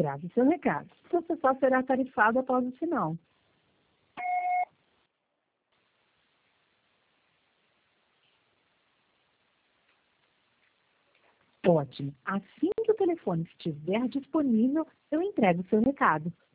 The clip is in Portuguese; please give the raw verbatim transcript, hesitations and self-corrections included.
Grave seu recado. Você só será tarifado após o sinal. Ótimo. Assim que o telefone estiver disponível, eu entrego o seu recado.